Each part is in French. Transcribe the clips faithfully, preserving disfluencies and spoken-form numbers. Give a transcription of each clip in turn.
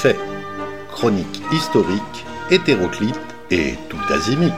faits. Chronique historique, hétéroclite et tout azimique.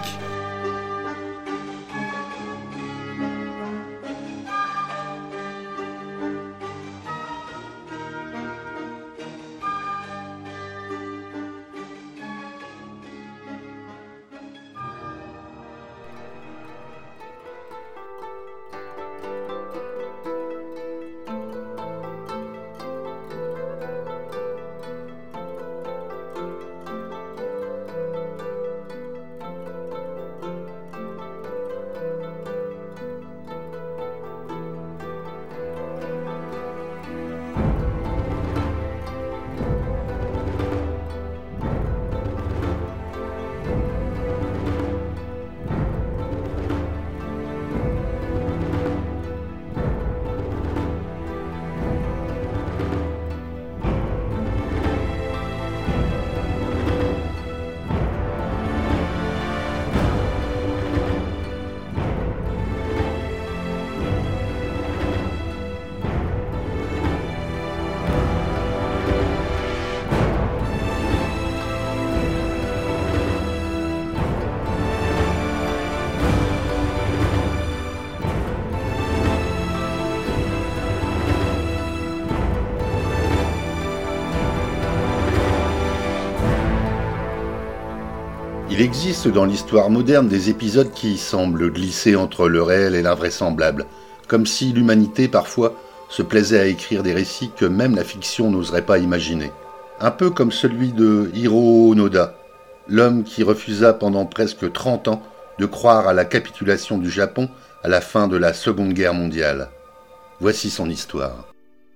Il existe dans l'histoire moderne des épisodes qui semblent glisser entre le réel et l'invraisemblable, comme si l'humanité, parfois, se plaisait à écrire des récits que même la fiction n'oserait pas imaginer. Un peu comme celui de Hiro Onoda, l'homme qui refusa pendant presque trente ans de croire à la capitulation du Japon à la fin de la Seconde Guerre mondiale. Voici son histoire.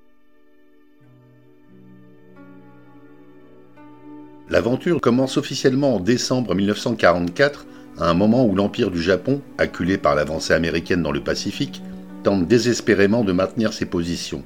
L'aventure commence officiellement en décembre mille neuf cent quarante-quatre, à un moment où l'Empire du Japon, acculé par l'avancée américaine dans le Pacifique, tente désespérément de maintenir ses positions.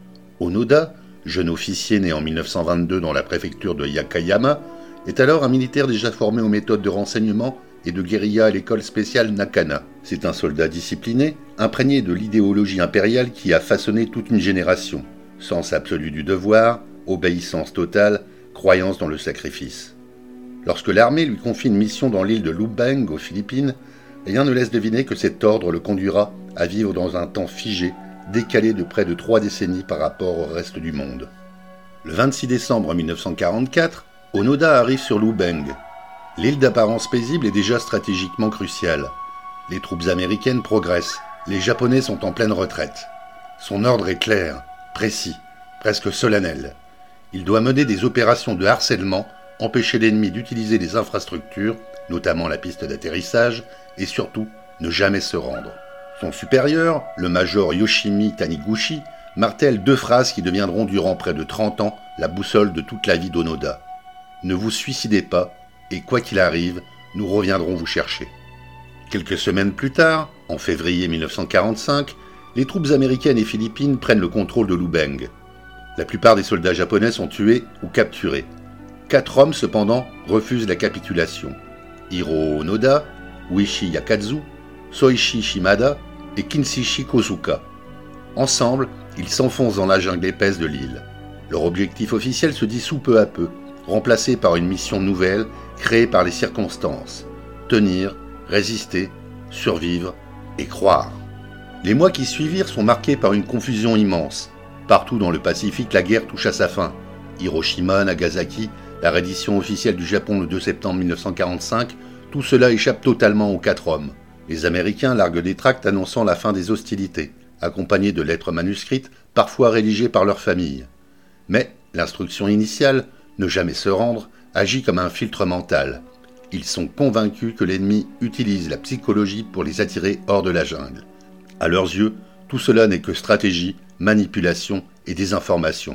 Onoda, jeune officier né en mille neuf cent vingt-deux dans la préfecture de Yakayama, est alors un militaire déjà formé aux méthodes de renseignement et de guérilla à l'école spéciale Nakana. C'est un soldat discipliné, imprégné de l'idéologie impériale qui a façonné toute une génération. Sens absolu du devoir, obéissance totale, croyance dans le sacrifice. Lorsque l'armée lui confie une mission dans l'île de Lubang, aux Philippines, rien ne laisse deviner que cet ordre le conduira à vivre dans un temps figé, décalé de près de trois décennies par rapport au reste du monde. Le vingt-six décembre mille neuf cent quarante-quatre, Onoda arrive sur Lubang. L'île d'apparence paisible est déjà stratégiquement cruciale. Les troupes américaines progressent, les Japonais sont en pleine retraite. Son ordre est clair, précis, presque solennel. Il doit mener des opérations de harcèlement, empêcher l'ennemi d'utiliser les infrastructures, notamment la piste d'atterrissage, et surtout, ne jamais se rendre. Son supérieur, le major Yoshimi Taniguchi, martèle deux phrases qui deviendront durant près de trente ans la boussole de toute la vie d'Onoda. Ne vous suicidez pas, et quoi qu'il arrive, nous reviendrons vous chercher. Quelques semaines plus tard, en février mille neuf cent quarante-cinq, les troupes américaines et philippines prennent le contrôle de Lubang. La plupart des soldats japonais sont tués ou capturés. Quatre hommes, cependant, refusent la capitulation. Hiro Onoda, Ueshi Yakazu, Soichi Shimada et Kinshichi Kozuka. Ensemble, ils s'enfoncent dans la jungle épaisse de l'île. Leur objectif officiel se dissout peu à peu, remplacé par une mission nouvelle créée par les circonstances. Tenir, résister, survivre et croire. Les mois qui suivirent sont marqués par une confusion immense. Partout dans le Pacifique, la guerre touche à sa fin. Hiroshima, Nagasaki, la reddition officielle du Japon le deux septembre mille neuf cent quarante-cinq, tout cela échappe totalement aux quatre hommes. Les Américains larguent des tracts annonçant la fin des hostilités, accompagnés de lettres manuscrites, parfois rédigées par leur famille. Mais l'instruction initiale, ne jamais se rendre, agit comme un filtre mental. Ils sont convaincus que l'ennemi utilise la psychologie pour les attirer hors de la jungle. À leurs yeux, tout cela n'est que stratégie, manipulation et désinformation.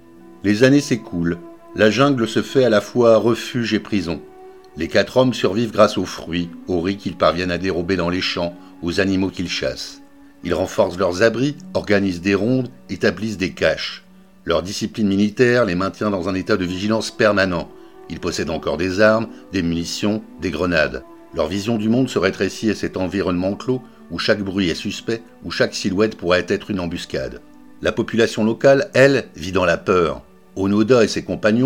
Les années s'écoulent, la jungle se fait à la fois refuge et prison. Les quatre hommes survivent grâce aux fruits, aux riz qu'ils parviennent à dérober dans les champs, aux animaux qu'ils chassent. Ils renforcent leurs abris, organisent des rondes, établissent des caches. Leur discipline militaire les maintient dans un état de vigilance permanent. Ils possèdent encore des armes, des munitions, des grenades. Leur vision du monde se rétrécit à cet environnement clos où chaque bruit est suspect, où chaque silhouette pourrait être une embuscade. La population locale, elle, vit dans la peur. Onoda et ses compagnons,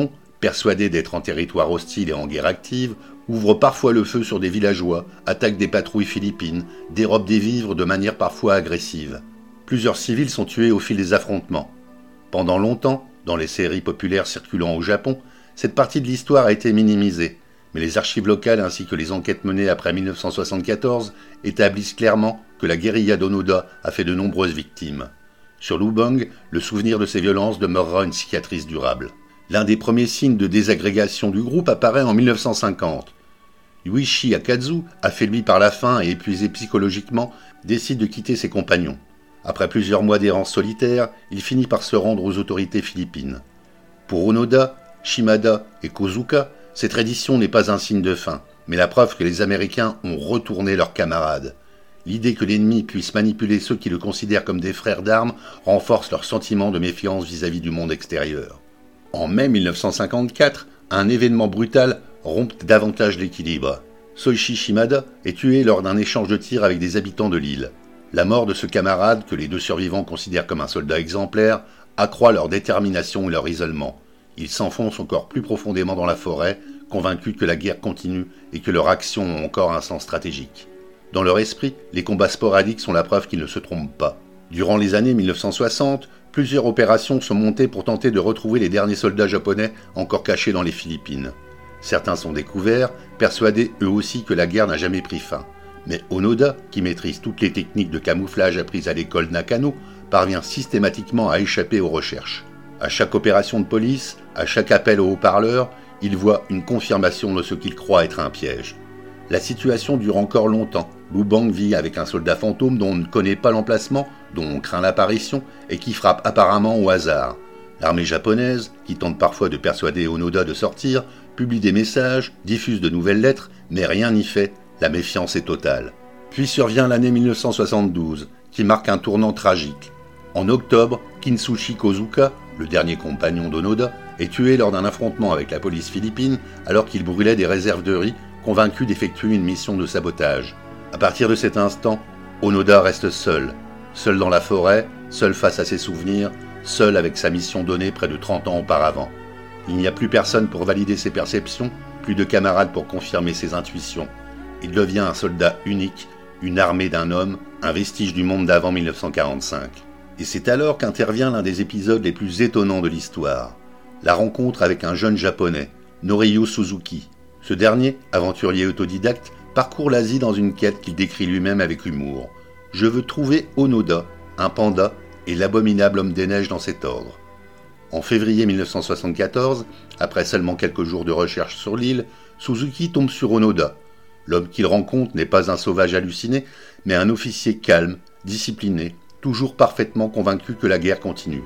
persuadé d'être en territoire hostile et en guerre active, ouvre parfois le feu sur des villageois, attaque des patrouilles philippines, dérobe des vivres de manière parfois agressive. Plusieurs civils sont tués au fil des affrontements. Pendant longtemps, dans les séries populaires circulant au Japon, cette partie de l'histoire a été minimisée, mais les archives locales ainsi que les enquêtes menées après mille neuf cent soixante-quatorze établissent clairement que la guérilla d'Onoda a fait de nombreuses victimes. Sur Lubang, le souvenir de ces violences demeurera une cicatrice durable. L'un des premiers signes de désagrégation du groupe apparaît en mille neuf cent cinquante. Yuichi Akazu, affaibli par la faim et épuisé psychologiquement, décide de quitter ses compagnons. Après plusieurs mois d'errance solitaire, il finit par se rendre aux autorités philippines. Pour Onoda, Shimada et Kozuka, cette reddition n'est pas un signe de fin, mais la preuve que les Américains ont retourné leurs camarades. L'idée que l'ennemi puisse manipuler ceux qui le considèrent comme des frères d'armes renforce leur sentiment de méfiance vis-à-vis du monde extérieur. En mai mille neuf cent cinquante-quatre, un événement brutal rompt davantage l'équilibre. Soichi Shimada est tué lors d'un échange de tirs avec des habitants de l'île. La mort de ce camarade, que les deux survivants considèrent comme un soldat exemplaire, accroît leur détermination et leur isolement. Ils s'enfoncent encore plus profondément dans la forêt, convaincus que la guerre continue et que leurs actions ont encore un sens stratégique. Dans leur esprit, les combats sporadiques sont la preuve qu'ils ne se trompent pas. Durant les années mille neuf cent soixante, plusieurs opérations sont montées pour tenter de retrouver les derniers soldats japonais encore cachés dans les Philippines. Certains sont découverts, persuadés eux aussi que la guerre n'a jamais pris fin. Mais Onoda, qui maîtrise toutes les techniques de camouflage apprises à l'école Nakano, parvient systématiquement à échapper aux recherches. À chaque opération de police, à chaque appel au haut-parleur, il voit une confirmation de ce qu'il croit être un piège. La situation dure encore longtemps. Lubang vit avec un soldat fantôme dont on ne connaît pas l'emplacement, dont on craint l'apparition et qui frappe apparemment au hasard. L'armée japonaise, qui tente parfois de persuader Onoda de sortir, publie des messages, diffuse de nouvelles lettres, mais rien n'y fait, la méfiance est totale. Puis survient l'année mille neuf cent soixante-douze, qui marque un tournant tragique. En octobre, Kinsushi Kozuka, le dernier compagnon d'Onoda, est tué lors d'un affrontement avec la police philippine alors qu'il brûlait des réserves de riz, convaincu d'effectuer une mission de sabotage. À partir de cet instant, Onoda reste seul, seul dans la forêt, seul face à ses souvenirs, seul avec sa mission donnée près de trente ans auparavant. Il n'y a plus personne pour valider ses perceptions, plus de camarades pour confirmer ses intuitions. Il devient un soldat unique, une armée d'un homme, un vestige du monde d'avant mille neuf cent quarante-cinq. Et c'est alors qu'intervient l'un des épisodes les plus étonnants de l'histoire. La rencontre avec un jeune japonais, Norio Suzuki. Ce dernier, aventurier autodidacte, parcourt l'Asie dans une quête qu'il décrit lui-même avec humour. Je veux trouver Onoda, un panda, et l'abominable homme des neiges dans cet ordre. En février mille neuf cent soixante-quatorze, après seulement quelques jours de recherche sur l'île, Suzuki tombe sur Onoda. L'homme qu'il rencontre n'est pas un sauvage halluciné, mais un officier calme, discipliné, toujours parfaitement convaincu que la guerre continue.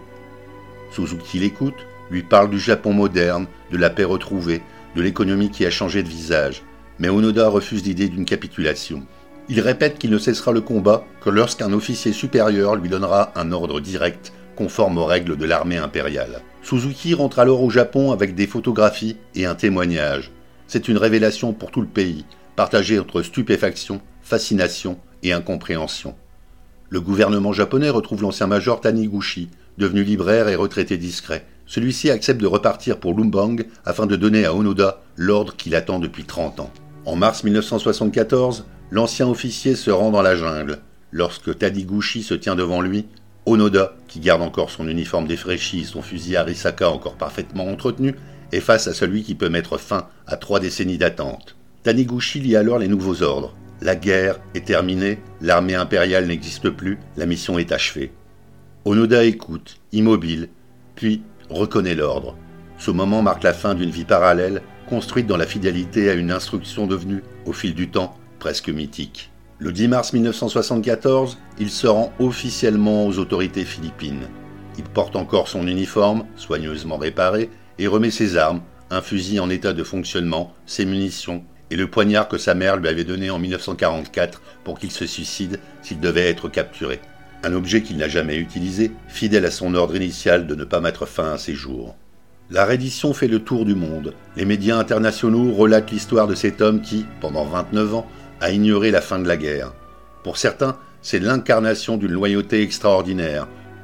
Suzuki l'écoute, lui parle du Japon moderne, de la paix retrouvée, de l'économie qui a changé de visage, mais Onoda refuse l'idée d'une capitulation. Il répète qu'il ne cessera le combat que lorsqu'un officier supérieur lui donnera un ordre direct, conforme aux règles de l'armée impériale. Suzuki rentre alors au Japon avec des photographies et un témoignage. C'est une révélation pour tout le pays, partagée entre stupéfaction, fascination et incompréhension. Le gouvernement japonais retrouve l'ancien major Taniguchi, devenu libraire et retraité discret. Celui-ci accepte de repartir pour Lubang afin de donner à Onoda l'ordre qu'il attend depuis trente ans. En mars mille neuf cent soixante-quatorze, l'ancien officier se rend dans la jungle. Lorsque Taniguchi se tient devant lui, Onoda, qui garde encore son uniforme défraîchi et son fusil Arisaka encore parfaitement entretenu, est face à celui qui peut mettre fin à trois décennies d'attente. Taniguchi lit alors les nouveaux ordres. La guerre est terminée, l'armée impériale n'existe plus, la mission est achevée. Onoda écoute, immobile, puis reconnaît l'ordre. Ce moment marque la fin d'une vie parallèle, construite dans la fidélité à une instruction devenue, au fil du temps, presque mythique. Le dix mars mille neuf cent soixante-quatorze, il se rend officiellement aux autorités philippines. Il porte encore son uniforme, soigneusement réparé, et remet ses armes, un fusil en état de fonctionnement, ses munitions, et le poignard que sa mère lui avait donné en mille neuf cent quarante-quatre pour qu'il se suicide s'il devait être capturé. Un objet qu'il n'a jamais utilisé, fidèle à son ordre initial de ne pas mettre fin à ses jours. La reddition fait le tour du monde. Les médias internationaux relatent l'histoire de cet homme qui, pendant vingt-neuf ans, a ignoré la fin de la guerre. Pour certains, c'est l'incarnation d'une loyauté extraordinaire,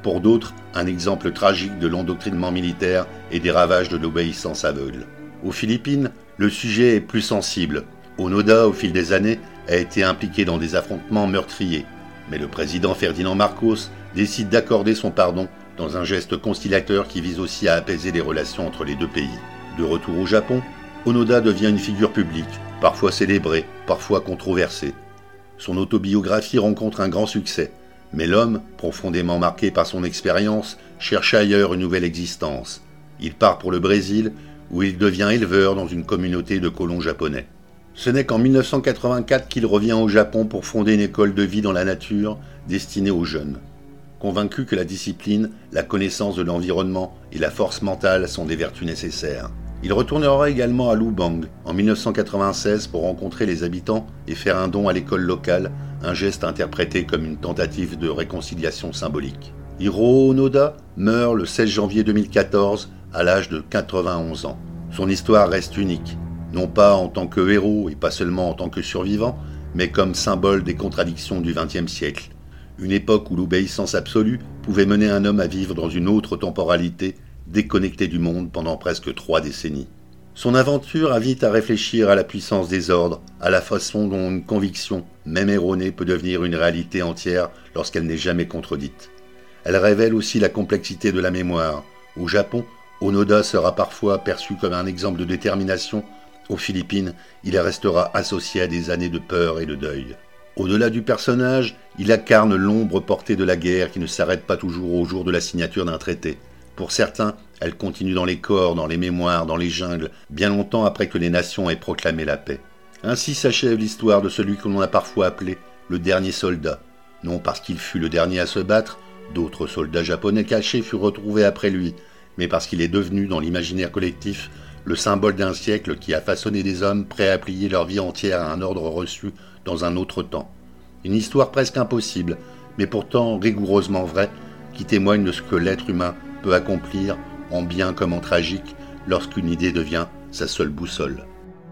Pour d'autres, un exemple tragique de l'endoctrinement militaire et des ravages de l'obéissance aveugle. Aux Philippines, le sujet est plus sensible. Onoda, au fil des années, a été impliqué dans des affrontements meurtriers. Mais le président Ferdinand Marcos décide d'accorder son pardon dans un geste conciliateur qui vise aussi à apaiser les relations entre les deux pays. De retour au Japon, Onoda devient une figure publique, parfois célébrée, parfois controversée. Son autobiographie rencontre un grand succès, mais l'homme, profondément marqué par son expérience, cherche ailleurs une nouvelle existence. Il part pour le Brésil, où il devient éleveur dans une communauté de colons japonais. Ce n'est qu'en mille neuf cent quatre-vingt-quatre qu'il revient au Japon pour fonder une école de vie dans la nature destinée aux jeunes. Convaincu que la discipline, la connaissance de l'environnement et la force mentale sont des vertus nécessaires. Il retournera également à Lubang en mille neuf cent quatre-vingt-seize pour rencontrer les habitants et faire un don à l'école locale, un geste interprété comme une tentative de réconciliation symbolique. Hiroo Onoda meurt le seize janvier deux mille quatorze à l'âge de quatre-vingt-onze ans. Son histoire reste unique, non pas en tant que héros et pas seulement en tant que survivant, mais comme symbole des contradictions du vingtième siècle. Une époque où l'obéissance absolue pouvait mener un homme à vivre dans une autre temporalité, déconnecté du monde pendant presque trois décennies. Son aventure invite à réfléchir à la puissance des ordres, à la façon dont une conviction, même erronée, peut devenir une réalité entière lorsqu'elle n'est jamais contredite. Elle révèle aussi la complexité de la mémoire. Au Japon, Onoda sera parfois perçu comme un exemple de détermination. Aux Philippines, il restera associé à des années de peur et de deuil. Au-delà du personnage, il incarne l'ombre portée de la guerre qui ne s'arrête pas toujours au jour de la signature d'un traité. Pour certains, elle continue dans les corps, dans les mémoires, dans les jungles, bien longtemps après que les nations aient proclamé la paix. Ainsi s'achève l'histoire de celui que l'on a parfois appelé le dernier soldat. Non parce qu'il fut le dernier à se battre, d'autres soldats japonais cachés furent retrouvés après lui, mais parce qu'il est devenu, dans l'imaginaire collectif, le symbole d'un siècle qui a façonné des hommes prêts à plier leur vie entière à un ordre reçu dans un autre temps. Une histoire presque impossible, mais pourtant rigoureusement vraie, qui témoigne de ce que l'être humain peut accomplir, en bien comme en tragique, lorsqu'une idée devient sa seule boussole.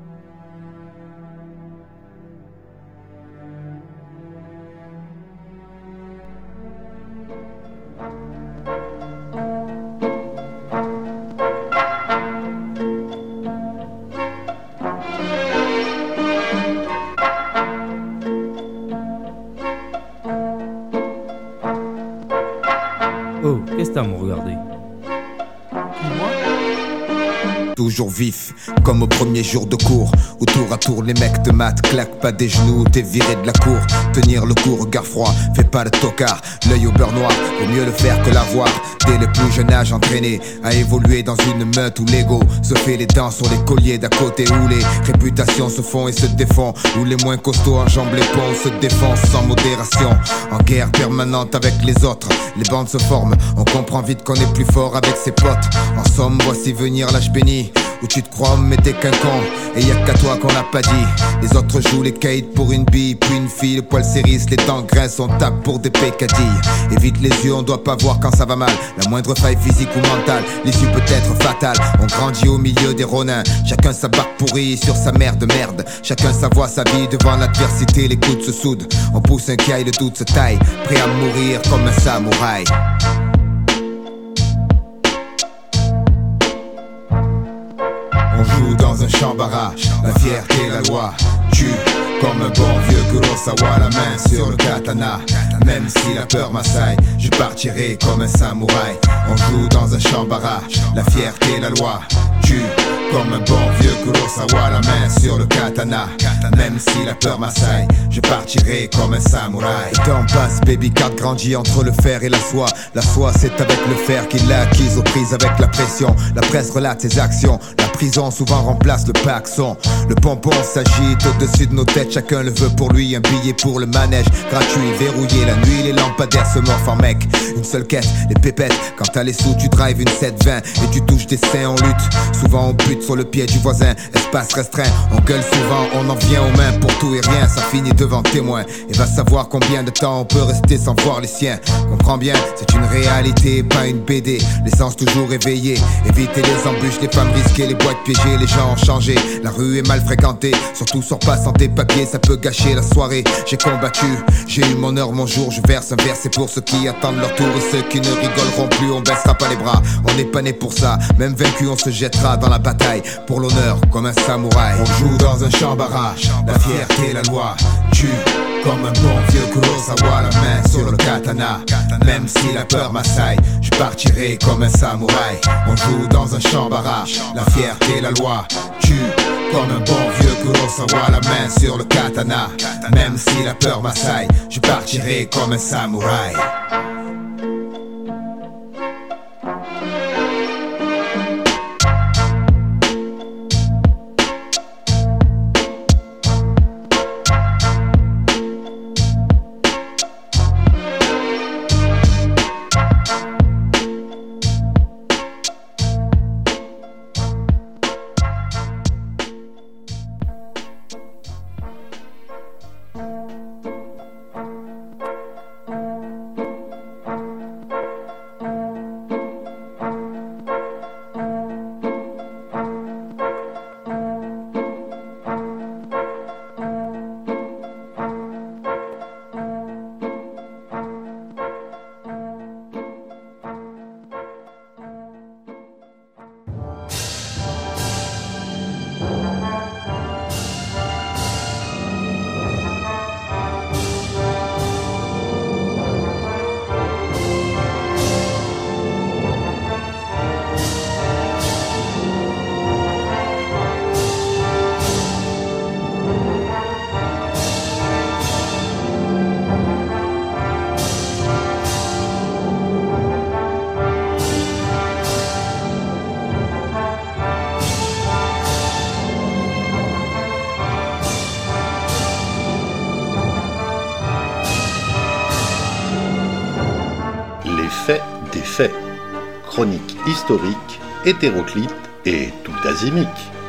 Oh, qu'est-ce que t'as à me regarder? Toujours vif, comme au premier jour de cours, où tour à tour les mecs te matent, claquent pas des genoux, t'es viré de la cour. Tenir le coup, regard froid, fais pas le tocard, l'œil au beurre noir, vaut mieux le faire que l'avoir. Dès le plus jeune âge entraîné à évoluer dans une meute où l'ego se fait les dents sur les colliers d'à côté, où les réputations se font et se défont, où les moins costauds enjambent les ponts, se défoncent sans modération, en guerre permanente avec les autres. Les bandes se forment, on comprend vite qu'on est plus fort avec ses potes. En somme, voici venir l'âge béni, où tu te crois mais t'es qu'un con, et y'a qu'à toi qu'on l'a pas dit. Les autres jouent les kites pour une bille, puis une fille, le poil s'érisse, les dents grincent, on tape pour des pécadilles. Évite les yeux, on doit pas voir quand ça va mal, la moindre faille physique ou mentale, l'issue peut être fatale. On grandit au milieu des ronins, chacun sa barque pourrie sur sa mère de merde. Chacun sa voix, sa vie, devant l'adversité les coudes se soudent. On pousse un caille, le doute se taille, prêt à mourir comme un samouraï. On joue dans un champ barrage, la fierté, la loi tue. Comme un bon vieux Kurosawa, la main sur le katana. Même si la peur m'assaille, je partirai comme un samouraï. On joue dans un champ barrage, la fierté, la loi tue. Comme un bon vieux Kurosawa, la main sur le katana. Même si la peur m'assaille, je partirai comme un samouraï. Le temps passe, baby card grandit entre le fer et la soie. La soie c'est avec le fer qu'il l'a acquise aux prises avec la pression. La presse relate ses actions, la prison souvent remplace le paxon. Le pompon s'agite au-dessus de nos têtes, chacun le veut pour lui. Un billet pour le manège, gratuit, verrouillé la nuit. Les lampadaires se morfent en mec, une seule quête, les pépettes. Quand t'as les sous tu drives une sept vingt et tu touches des seins en lutte. Souvent on bute saute sur le pied du voisin. Espace restreint, on gueule souvent, on en vient aux mains pour tout et rien. Ça finit devant témoin et va savoir combien de temps on peut rester sans voir les siens. Comprends bien, c'est une réalité, pas une B D. L'essence toujours éveillée, éviter les embûches, les femmes risquées, les boîtes piégées. Les gens ont changé, la rue est mal fréquentée. Surtout sors pas sans tes papiers, ça peut gâcher la soirée. J'ai combattu, j'ai eu mon heure, mon jour. Je verse un verre, c'est pour ceux qui attendent leur tour. Et ceux qui ne rigoleront plus, on baissera pas les bras. On n'est pas né pour ça, même vaincu on se jettera dans la bataille. Pour l'honneur, comme un samouraï. On joue dans un chambara, la fierté, la loi tue. Comme un bon vieux Kurosawa, la main sur le katana. Même si la peur m'assaille, je partirai comme un samouraï. On joue dans un chambara, la fierté, la loi tue. Comme un bon vieux Kurosawa, la main sur le katana. Même si la peur m'assaille, je partirai comme un samouraï. Faits des faits, chronique historique, hétéroclite et tout azimique.